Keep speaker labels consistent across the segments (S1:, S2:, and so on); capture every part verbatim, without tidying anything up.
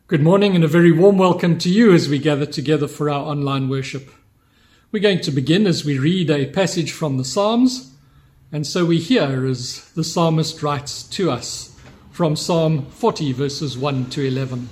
S1: Good morning and a very warm welcome to you as we gather together for our online worship. We're going to begin as we read a passage from the Psalms, and so we hear as the psalmist writes to us from Psalm forty, verses one to eleven.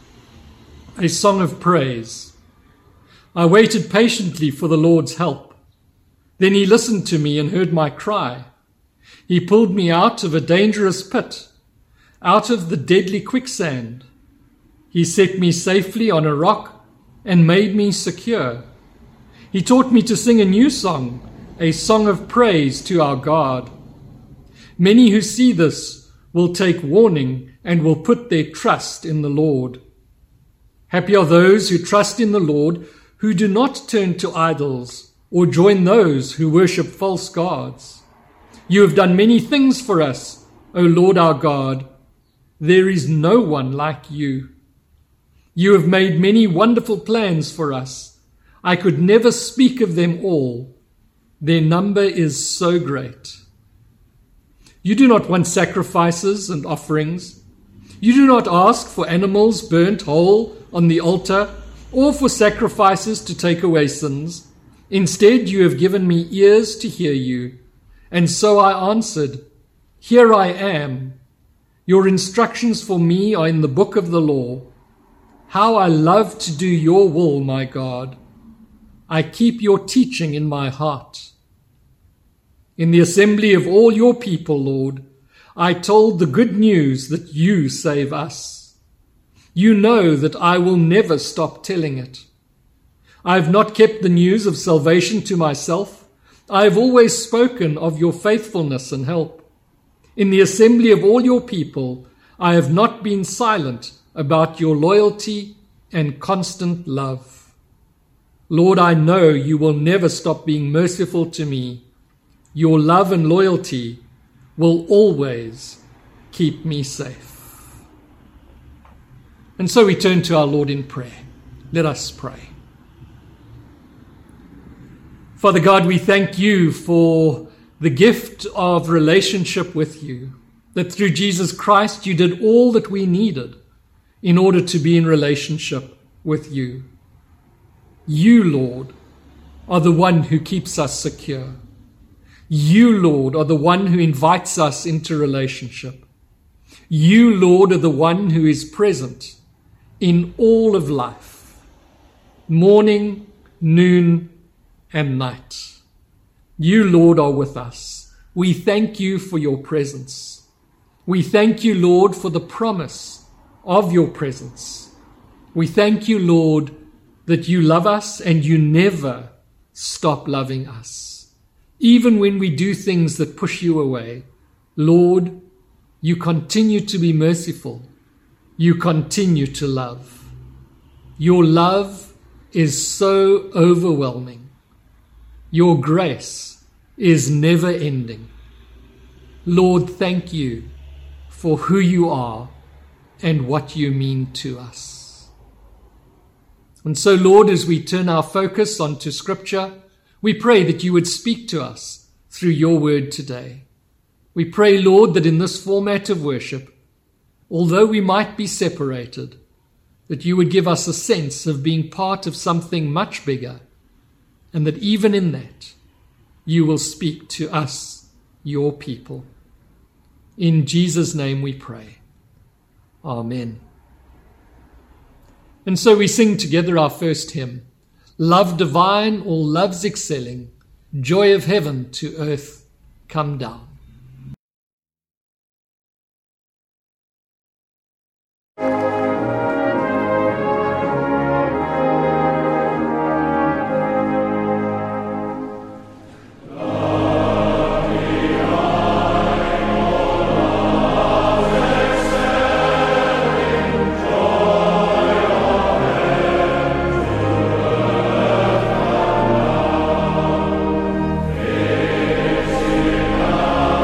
S1: A song of praise. I waited patiently for the Lord's help. Then he listened to me and heard my cry. He pulled me out of a dangerous pit, out of the deadly quicksand. He set me safely on a rock and made me secure. He taught me to sing a new song, a song of praise to our God. Many who see this will take warning and will put their trust in the Lord. Happy are those who trust in the Lord, who do not turn to idols or join those who worship false gods. You have done many things for us, O Lord our God. There is no one like you. You have made many wonderful plans for us. I could never speak of them all. Their number is so great. You do not want sacrifices and offerings. You do not ask for animals burnt whole on the altar or for sacrifices to take away sins. Instead, you have given me ears to hear you. And so I answered, Here I am. Your instructions for me are in the book of the law. How I love to do your will, my God. I keep your teaching in my heart. In the assembly of all your people, Lord, I told the good news that you save us. You know that I will never stop telling it. I have not kept the news of salvation to myself. I have always spoken of your faithfulness and help. In the assembly of all your people, I have not been silent about your loyalty and constant love. Lord, I know you will never stop being merciful to me. Your love and loyalty will always keep me safe. And so we turn to our Lord in prayer. Let us pray. Father God, we thank you for the gift of relationship with you, that through Jesus Christ you did all that we needed in order to be in relationship with you. You, Lord, are the one who keeps us secure. You, Lord, are the one who invites us into relationship. You, Lord, are the one who is present in all of life, morning, noon, and night. You, Lord, are with us. We thank you for your presence. We thank you, Lord, for the promise of your presence. We thank you, Lord, that you love us and you never stop loving us. Even when we do things that push you away, Lord, you continue to be merciful. You continue to love. Your love is so overwhelming. Your grace is never ending. Lord, thank you for who you are and what you mean to us. And so, Lord, as we turn our focus onto Scripture, we pray that you would speak to us through your word today. We pray, Lord, that in this format of worship, although we might be separated, that you would give us a sense of being part of something much bigger, and that even in that, you will speak to us, your people. In Jesus' name we pray. Amen. And so we sing together our first hymn, Love Divine, all loves excelling, joy of heaven to earth come down.
S2: Amen.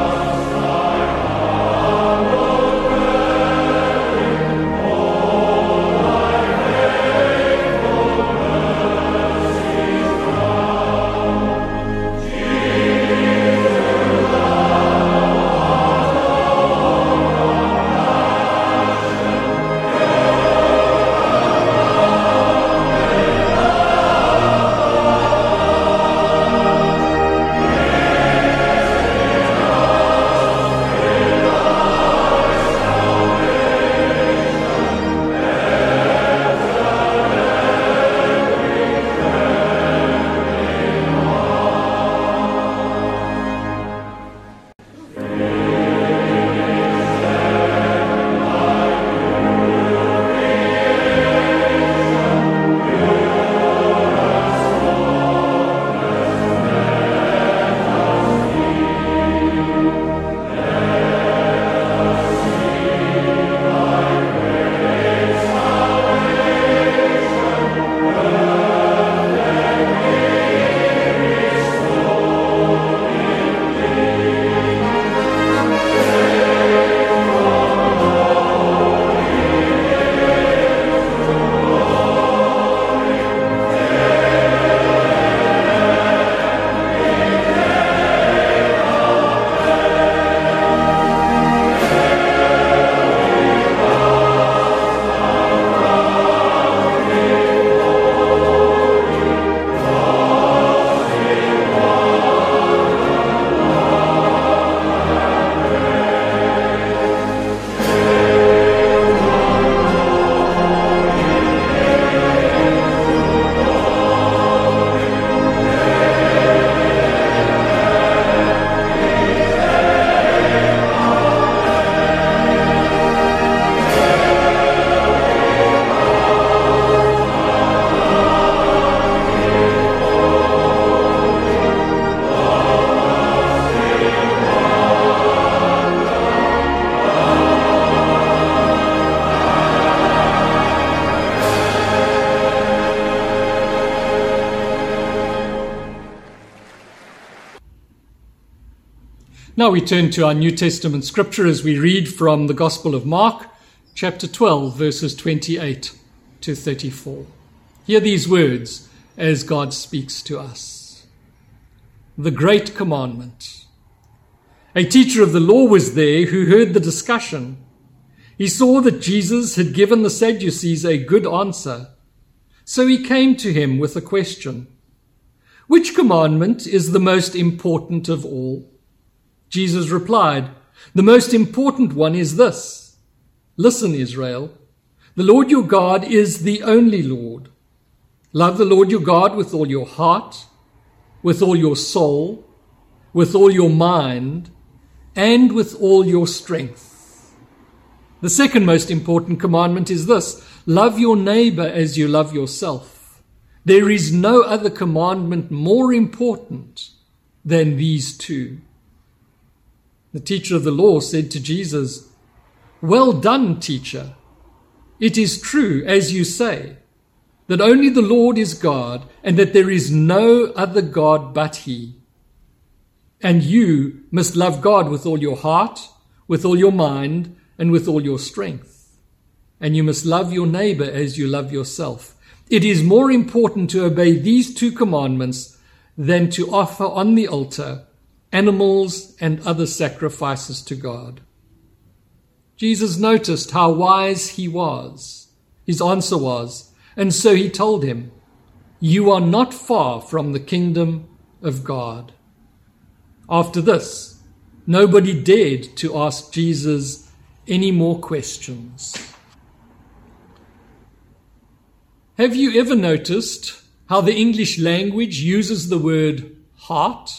S1: Now we turn to our New Testament scripture as we read from the Gospel of Mark, chapter twelve, verses twenty-eight to thirty-four. Hear these words as God speaks to us. The Great Commandment. A teacher of the law was there who heard the discussion. He saw that Jesus had given the Sadducees a good answer, so he came to him with a question. Which commandment is the most important of all? Jesus replied, the most important one is this. Listen, Israel, the Lord your God is the only Lord. Love the Lord your God with all your heart, with all your soul, with all your mind, and with all your strength. The second most important commandment is this. Love your neighbor as you love yourself. There is no other commandment more important than these two. The teacher of the law said to Jesus, well done, teacher. It is true, as you say, that only the Lord is God and that there is no other God but He. And you must love God with all your heart, with all your mind, and with all your strength. And you must love your neighbor as you love yourself. It is more important to obey these two commandments than to offer on the altar animals and other sacrifices to God. Jesus noticed how wise he was. His answer was, and so he told him, you are not far from the kingdom of God. After this, nobody dared to ask Jesus any more questions. Have you ever noticed how the English language uses the word heart?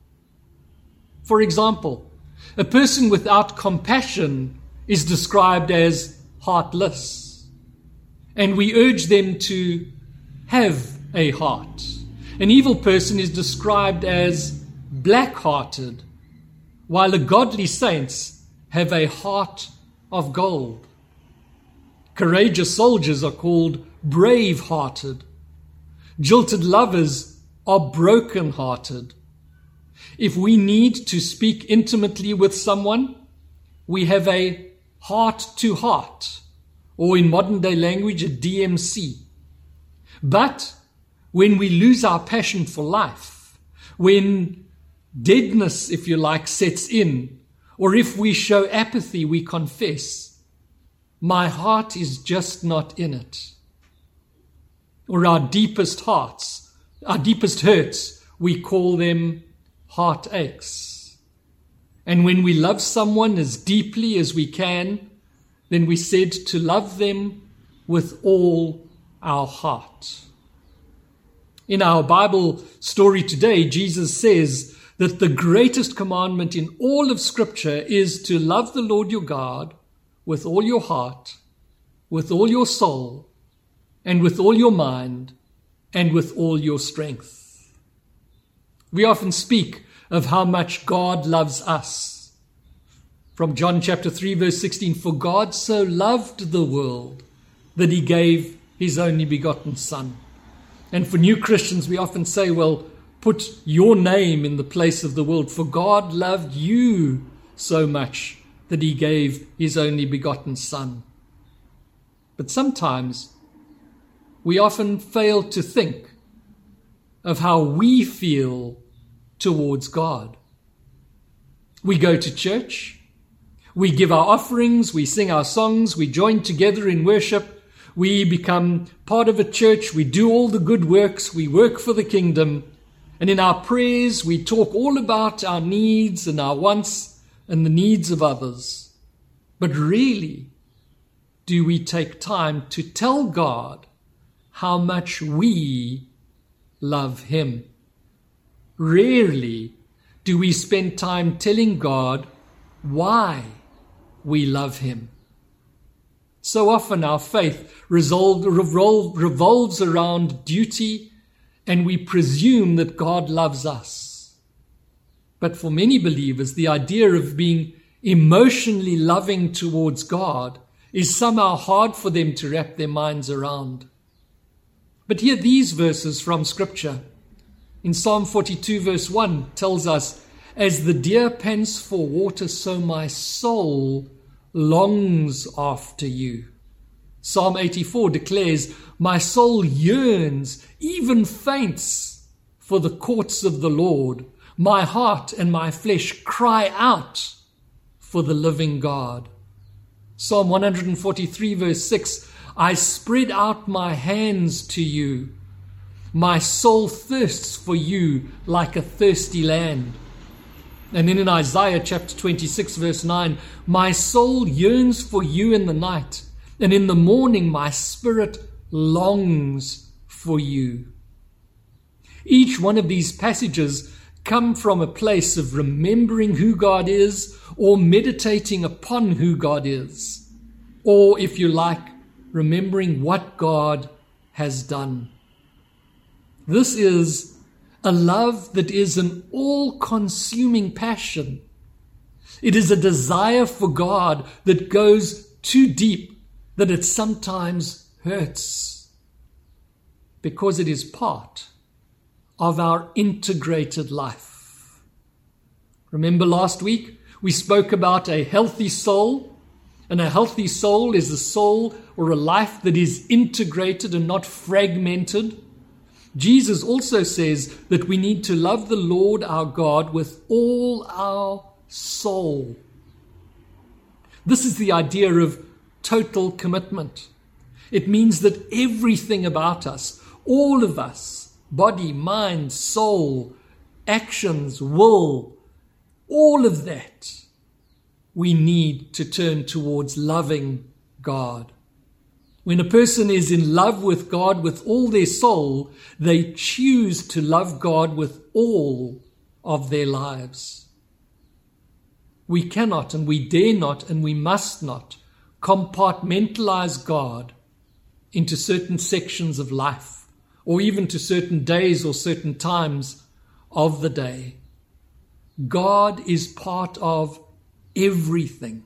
S1: For example, a person without compassion is described as heartless, and we urge them to have a heart. An evil person is described as black-hearted, while the godly saints have a heart of gold. Courageous soldiers are called brave-hearted. Jilted lovers are broken-hearted. If we need to speak intimately with someone, we have a heart-to-heart, or in modern-day language, a D M C. But when we lose our passion for life, when deadness, if you like, sets in, or if we show apathy, we confess, my heart is just not in it. Or our deepest hearts, our deepest hurts, we call them heartaches. And when we love someone as deeply as we can, then we said to love them with all our heart. In our Bible story today, Jesus says that the greatest commandment in all of Scripture is to love the Lord your God with all your heart, with all your soul, and with all your mind, and with all your strength. We often speak of how much God loves us. From John chapter three, verse sixteen, for God so loved the world that he gave his only begotten Son. And for new Christians, we often say, well, put your name in the place of the world, for God loved you so much that he gave his only begotten Son. But sometimes we often fail to think of how we feel towards God. We go to church, we give our offerings, we sing our songs, we join together in worship, we become part of a church, we do all the good works, we work for the kingdom, and in our prayers we talk all about our needs and our wants and the needs of others. But really, do we take time to tell God how much we love him? Rarely do we spend time telling God why we love him. So often our faith resolve, revol, revolves around duty, and we presume that God loves us. But for many believers, the idea of being emotionally loving towards God is somehow hard for them to wrap their minds around. But hear these verses from Scripture. In Psalm forty-two verse one tells us, As the deer pants for water, so my soul longs after you. Psalm eighty-four declares, my soul yearns, even faints, for the courts of the Lord. My heart and my flesh cry out for the living God. Psalm one forty-three verse six, I spread out my hands to you. My soul thirsts for you like a thirsty land. And then in Isaiah chapter twenty-six verse nine, my soul yearns for you in the night, and in the morning my spirit longs for you. Each one of these passages come from a place of remembering who God is, or meditating upon who God is, or, if you like, remembering what God has done. This is a love that is an all-consuming passion. It is a desire for God that goes too deep, that it sometimes hurts, because it is part of our integrated life. Remember last week we spoke about a healthy soul, and a healthy soul is a soul or a life that is integrated and not fragmented. Jesus also says that we need to love the Lord our God with all our soul. This is the idea of total commitment. It means that everything about us, all of us, body, mind, soul, actions, will, all of that, we need to turn towards loving God. When a person is in love with God with all their soul, they choose to love God with all of their lives. We cannot and we dare not and we must not compartmentalize God into certain sections of life, or even to certain days or certain times of the day. God is part of everything.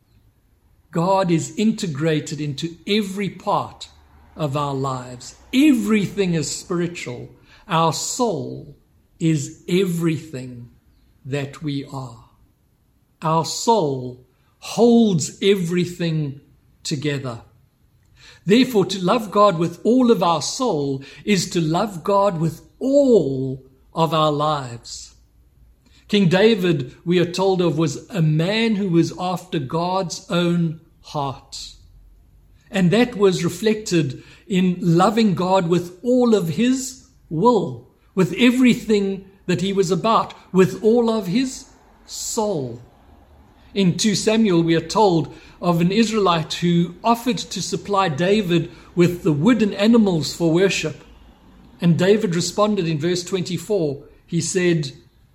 S1: God is integrated into every part of our lives. Everything is spiritual. Our soul is everything that we are. Our soul holds everything together. Therefore, to love God with all of our soul is to love God with all of our lives. King David, we are told of, was a man who was after God's own heart. And that was reflected in loving God with all of his will, with everything that he was about, with all of his soul. In Second Samuel, we are told of an Israelite who offered to supply David with the wood and animals for worship. And David responded in verse twenty-four. He said,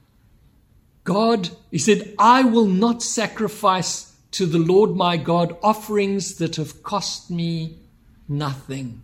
S1: God, he said, I will not sacrifice to the Lord my God offerings that have cost me nothing.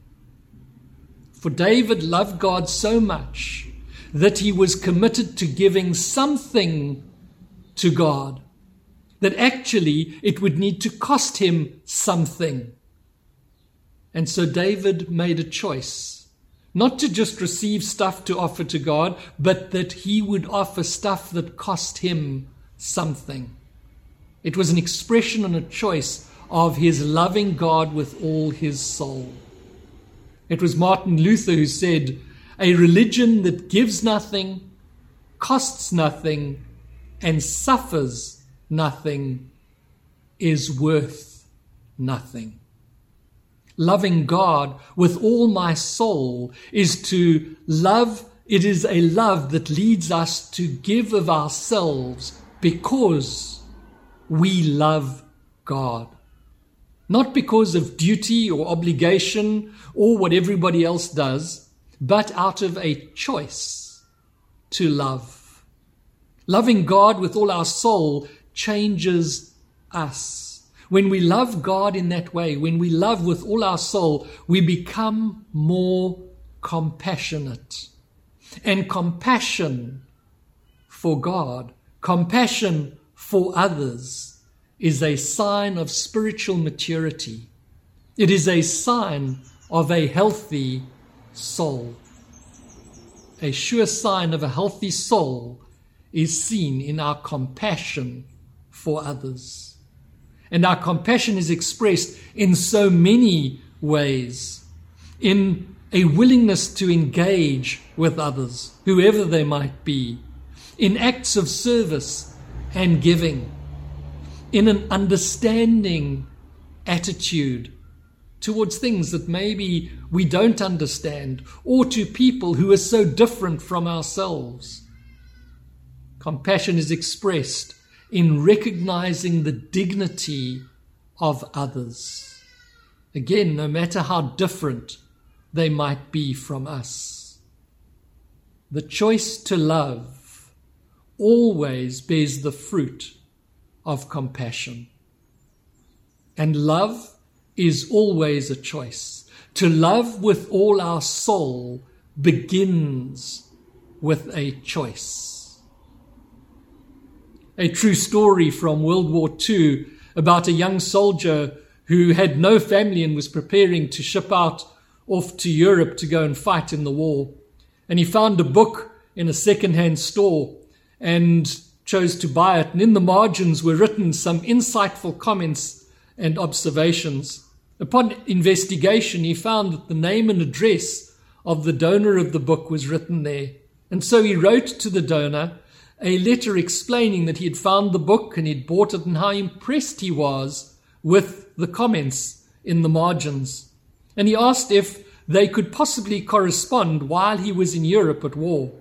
S1: For David loved God so much that he was committed to giving something to God, that actually it would need to cost him something. And so David made a choice, not to just receive stuff to offer to God, but that he would offer stuff that cost him something. It was an expression and a choice of his loving God with all his soul. It was Martin Luther who said, a religion that gives nothing, costs nothing, and suffers nothing is worth nothing. Loving God with all my soul is to love, it is a love that leads us to give of ourselves because we love God. Not because of duty or obligation or what everybody else does, but out of a choice to love. Loving God with all our soul changes us. When we love God in that way, when we love with all our soul, we become more compassionate. And compassion for God, compassion for others, is a sign of spiritual maturity. It is a sign of a healthy soul. A sure sign of a healthy soul is seen in our compassion for others. And our compassion is expressed in so many ways, in a willingness to engage with others, whoever they might be, in acts of service and giving, in an understanding attitude towards things that maybe we don't understand, or to people who are so different from ourselves. Compassion is expressed in recognizing the dignity of others. Again, no matter how different they might be from us. The choice to love always bears the fruit of compassion. And love is always a choice. To love with all our soul begins with a choice. A true story from World War Two about a young soldier who had no family and was preparing to ship out off to Europe to go and fight in the war. And he found a book in a second-hand store and chose to buy it. And in the margins were written some insightful comments and observations. Upon investigation, he found that the name and address of the donor of the book was written there. And so he wrote to the donor a letter explaining that he had found the book and he'd bought it and how impressed he was with the comments in the margins. And he asked if they could possibly correspond while he was in Europe at war.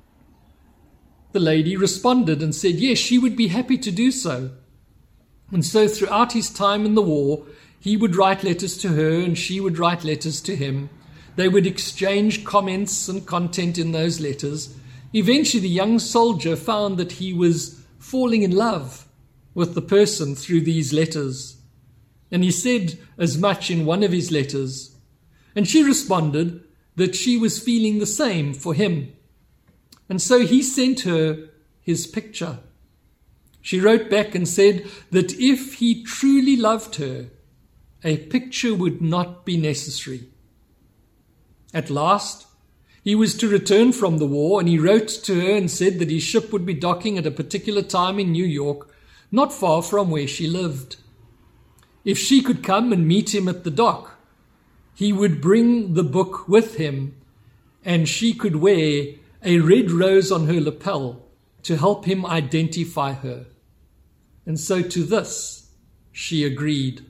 S1: The lady responded and said, yes, she would be happy to do so. And so throughout his time in the war, he would write letters to her and she would write letters to him. They would exchange comments and content in those letters. Eventually, the young soldier found that he was falling in love with the person through these letters. And he said as much in one of his letters. And she responded that she was feeling the same for him. And so he sent her his picture. She wrote back and said that if he truly loved her, a picture would not be necessary. At last, he was to return from the war, and he wrote to her and said that his ship would be docking at a particular time in New York, not far from where she lived. If she could come and meet him at the dock, he would bring the book with him, and she could wear a red rose on her lapel to help him identify her. And so to this she agreed.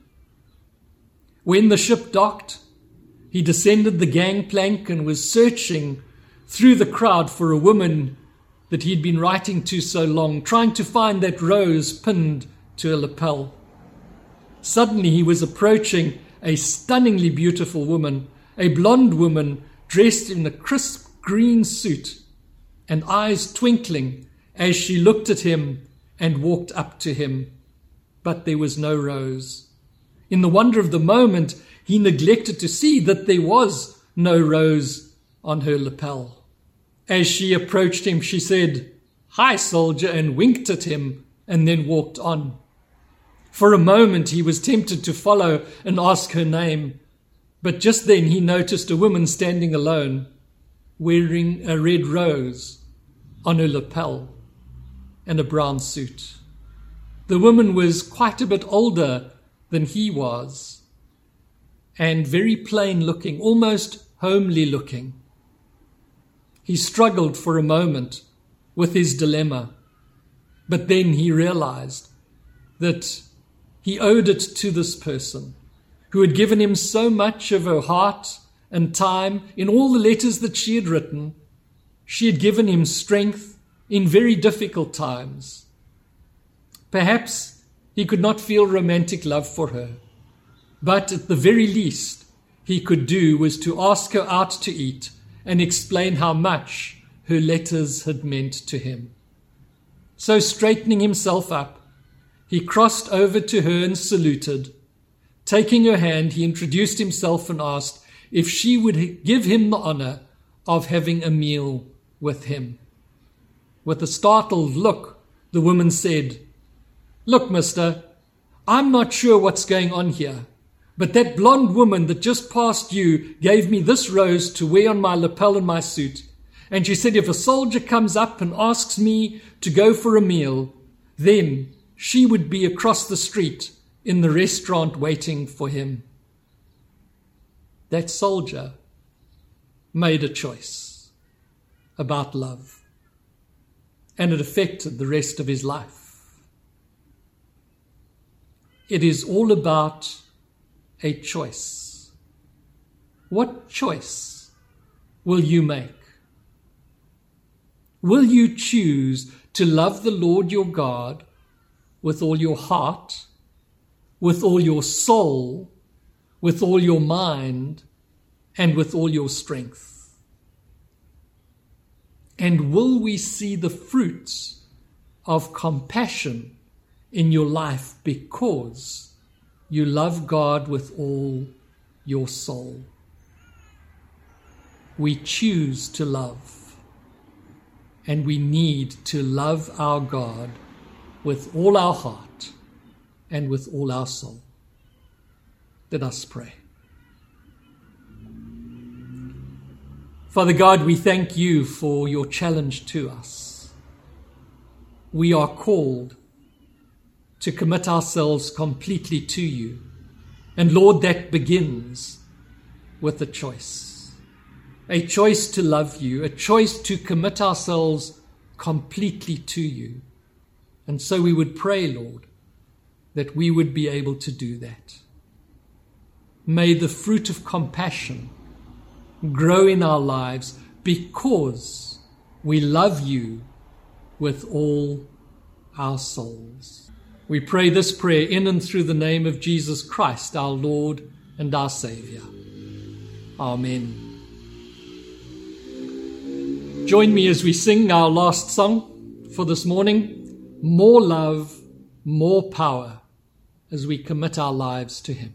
S1: When the ship docked, he descended the gangplank and was searching through the crowd for a woman that he'd been writing to so long, trying to find that rose pinned to a lapel. Suddenly he was approaching a stunningly beautiful woman, a blonde woman dressed in a crisp green suit and eyes twinkling as she looked at him and walked up to him. But there was no rose. In the wonder of the moment, he neglected to see that there was no rose on her lapel. As she approached him, she said, "Hi, soldier," and winked at him and then walked on. For a moment, he was tempted to follow and ask her name, but just then he noticed a woman standing alone, wearing a red rose on her lapel and a brown suit. The woman was quite a bit older than he was, and very plain looking, almost homely looking. He struggled for a moment with his dilemma, but then he realized that he owed it to this person who had given him so much of her heart and time in all the letters that she had written. She had given him strength in very difficult times. Perhaps he could not feel romantic love for her, but at the very least he could do was to ask her out to eat and explain how much her letters had meant to him. So straightening himself up, he crossed over to her and saluted. Taking her hand, he introduced himself and asked if she would give him the honor of having a meal with him. With a startled look, the woman said, "Look, mister, I'm not sure what's going on here, but that blonde woman that just passed you gave me this rose to wear on my lapel in my suit, And she said, if a soldier comes up and asks me to go for a meal, then she would be across the street in the restaurant waiting for him. That soldier made a choice about love, and it affected the rest of his life. It is all about a choice. What choice will you make? Will you choose to love the Lord your God with all your heart, with all your soul, with all your mind, and with all your strength? And will we see the fruits of compassion in your life because you love God with all your soul? We choose to love. And we need to love our God with all our heart and with all our soul. Let us pray. Father God, we thank you for your challenge to us. We are called to commit ourselves completely to you. And Lord, that begins with a choice. A choice to love you, a choice to commit ourselves completely to you. And so we would pray, Lord, that we would be able to do that. May the fruit of compassion grow in our lives because we love you with all our souls. We pray this prayer in and through the name of Jesus Christ, our Lord and our Savior. Amen. Join me as we sing our last song for this morning, More Love, More Power, as we commit our lives to Him.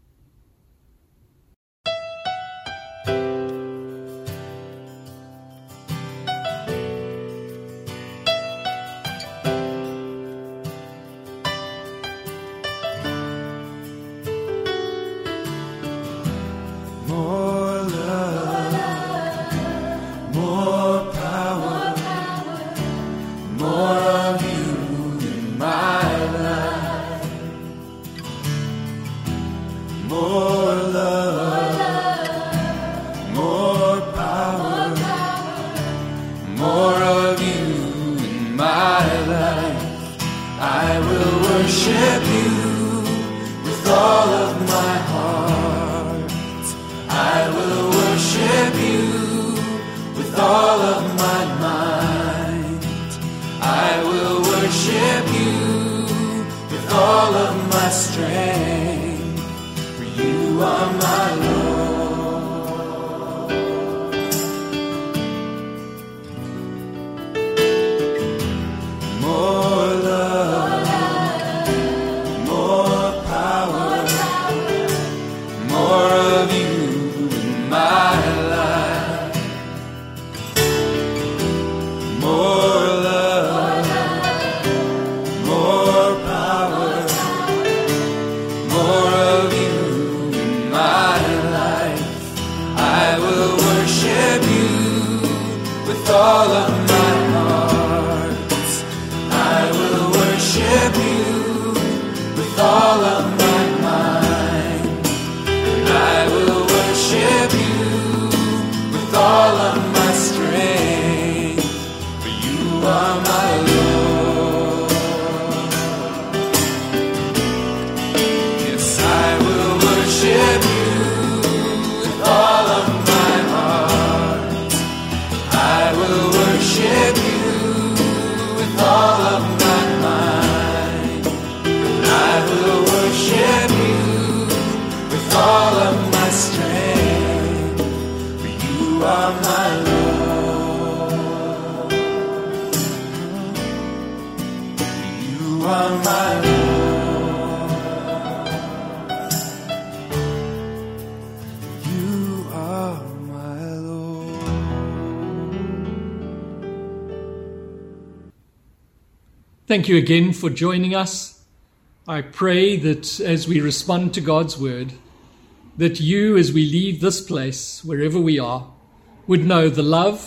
S1: Thank you again for joining us. I pray that as we respond to God's word, that you, as we leave this place, wherever we are, would know the love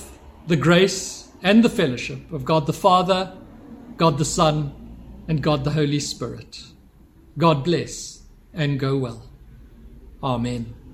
S1: the grace and the fellowship of God the Father, God the Son, and God the Holy Spirit. God bless and go well. Amen.